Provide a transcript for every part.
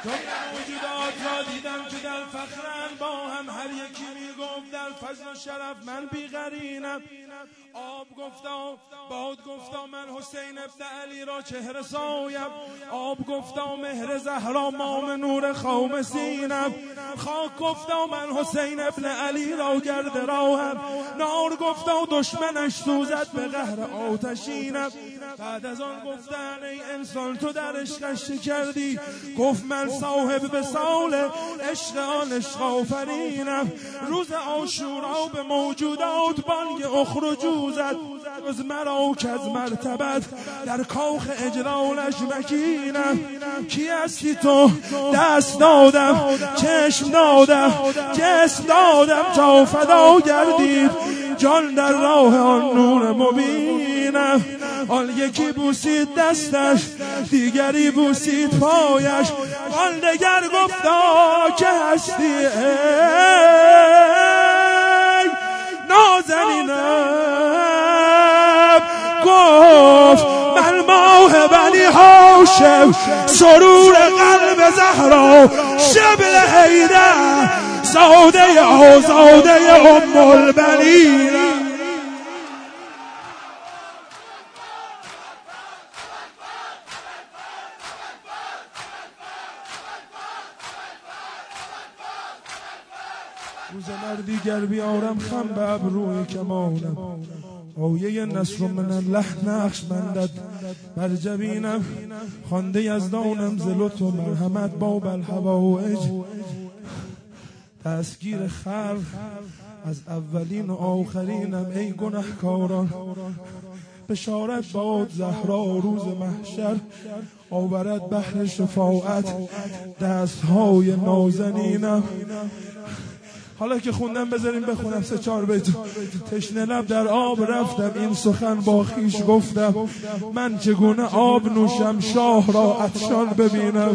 جمله موجودات را دیدم که در فخرن با هم، هر یکی میگفت در فضل و شرف من بی‌قرینم. آب گفتا باد گفتا من حسین ابن علی را چهره سایم، آب گفتا مهر زهرا مام نور قوم سینم، خاک گفتا من حسین ابن علی را گرد راهم، نار گفتا دشمنش سوزد به قهر آتشینم. بعد از آن گفتن ای انسان تو در عشقش چه کردی؟ گفت من صاحب وصال عشق آن عشق آفرینم. روز عاشورا به موجودات بانگ اخرجوا زد، از مرا که از مرتبت در کاخ اجلالش مکینم. کی هستی تو؟ دست دادم چشم دادم جسم دادم تا فدا گردید جان در راه آن نور مبینم. آن یکی بوسید دستش دیگری بوسید پایش، آن دگر گفتا که هستی ای نازنینم. گفت من ماه بنی هاشم، سرور قلب زهرا شبل حیدر، زاده آزاده ام البنین. روز دیگر بیارم خم به ابروی کمانم، آیه نصر من الله نقش بندد بر جبینم. خوانده یزدانم ز لطف و مرحمت باب الحوائج، دستگیر خلق از اولین و آخرینم. ای گنهکاران بشارت باد زهرا روز محشر، آورد بحر شفاعت دستهای نازنینم. حالا که خوندم بذاریم بخونم 3-4 بیت. تشنه لب در آب رفتم این سخن با خیش گفتم، من چگونه آب نوشم شاه را عطشان ببینم.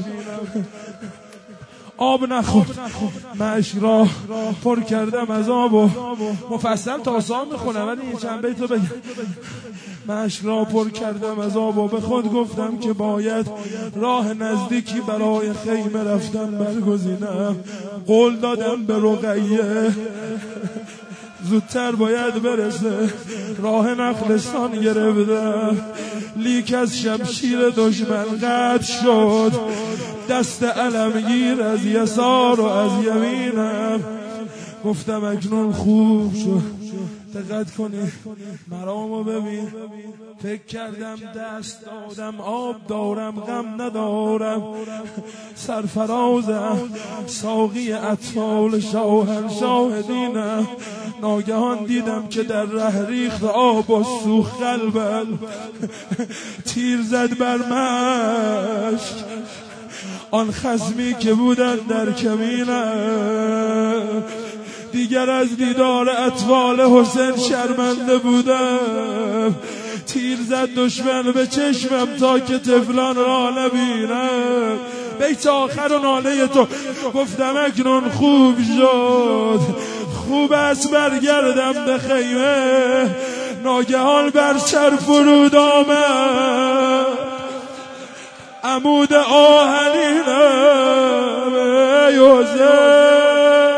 آب نخورد مشک را پر کردم از آب و مفصل تا آسان میخونم ولی این چند بیت رو بگم. مشک را پر کردم از آب و به خود گفتم که باید راه نزدیکی برای خیمه رفتن برگزینم. قول دادم به رقیه زودتر باید برسه، راه نخلستان گرفتم لیک از شمشیر دشمن قطع شد، دست علمگیر از یسار و از یمینم. گفتم اکنون خوب شد، دقت کنی مرامو ببین. فکر کردم دست دادم آب دارم غم ندارم، سرفرازم ساقی اطفال شاهنشاه دینم. ناگهان دیدم که در ره ریخت آب و سوخت قلبم، تیر زد بر مشک آن خصمی که بودن در کمینم. دیگر از دیدار اطفال حسین شرمنده بودم، تیر زد دشمن به چشمم تا که طفلان را نبینم. بیت آخر و ناله تو گفتم اکنون خوب شد، خوب است برگردم به خیمه. ناگهان بر سر فرود آمد عمود آهنینم. ای حسین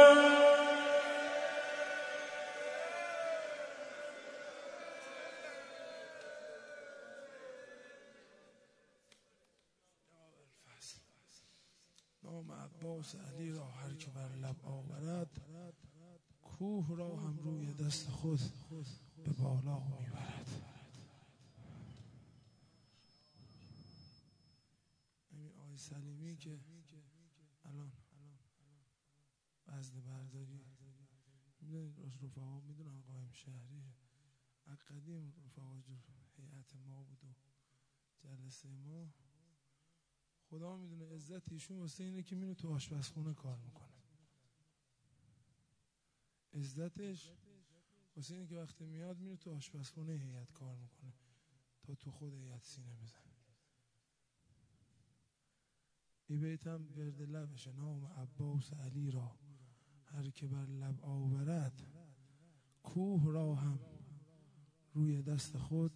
نام عباس علی را هر که بر لب آورد، کوه را هم روی دست خود به بالا میبرد. این آقای سلیمی که الان وزن برداری میدونید رفقا میدونن قائم شهریه، از قدیم رفقا هیئت ما بود و جلسه ما. خدا میدونه عزت ایشون واسه اینه که میره تو آشپزخونه کار میکنه. عزتش واسه اینه که وقتی میاد میره تو آشپزخونه هیئت کار میکنه تا تو خود هیئت سینه بزنه. این بیتم ورد لبشه. نام عباس علی را هر که بر لب آورد، کوه را هم روی دست خود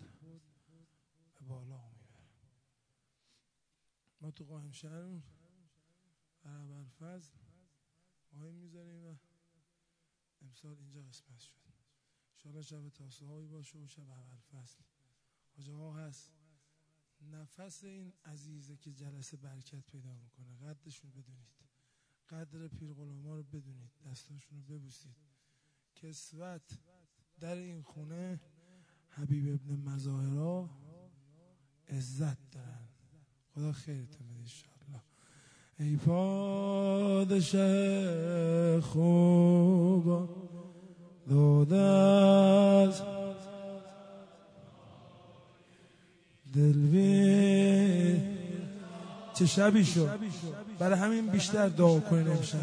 به بالا میبره. ما تو قائم شهر ابوالفضل آهنگ میذاریم و امسال اینجا قسمت شد. انشاءالله شب تاسوعایی باشه و شب ابوالفضل. حاج آقا هست، نفس این عزیزه که جلسه برکت پیدا میکنه، قدرشون بدونید، قدر پیر غلاما رو بدونید، دستاشون رو ببوسید. کسوت در این خونه حبیب ابن مظاهرا عزت دارن. خدا خیرتون بده انشاءالله. ای پادشه خوب دودست دلوی چه شبی شد، برای همین بیشتر دعا کنین امشب.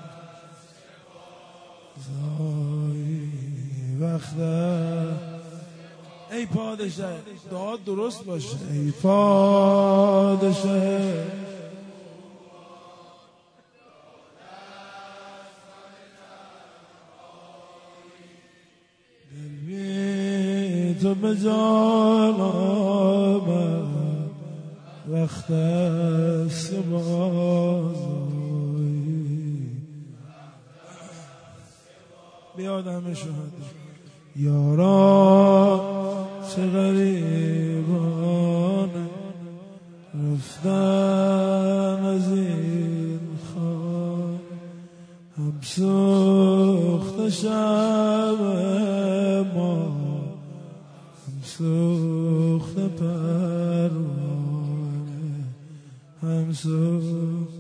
زایی وقته ای پادشه، دعا درست باشه. ای پادشه دلوی تو به جان آمد وقت است بازایی بیاد همه شهده یاران چه غریبان رفتن از این خان هم سوخت شب ما هم سوخت پروانه هم سوخت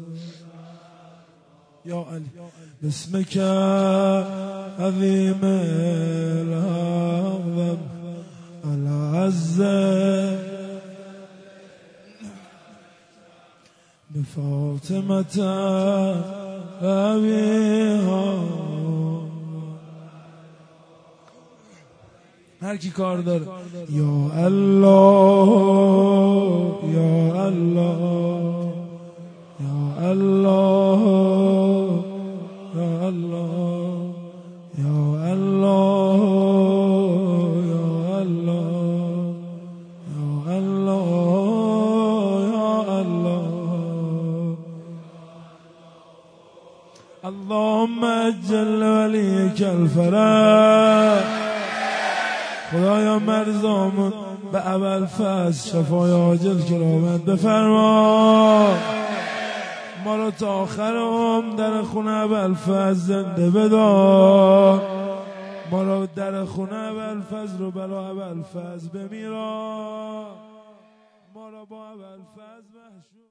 یا علی بسمك عظيم الأعظم العز بفاطمة أبيها. هر کی کار داره یا الله یا الله یا الله یا الله یا الله یا الله یا الله یا الله. اللهم اجل وليك الفرج. خدایا مرزامون به ابوالفضل شفای عاجل کرامت بفرما. ما رو تا آخر عمر در خونه ابوالفضل زنده بدار. ما رو در خونه ابوالفضل رو برای ابوالفضل بمیران. ما رو با ابوالفضل محشور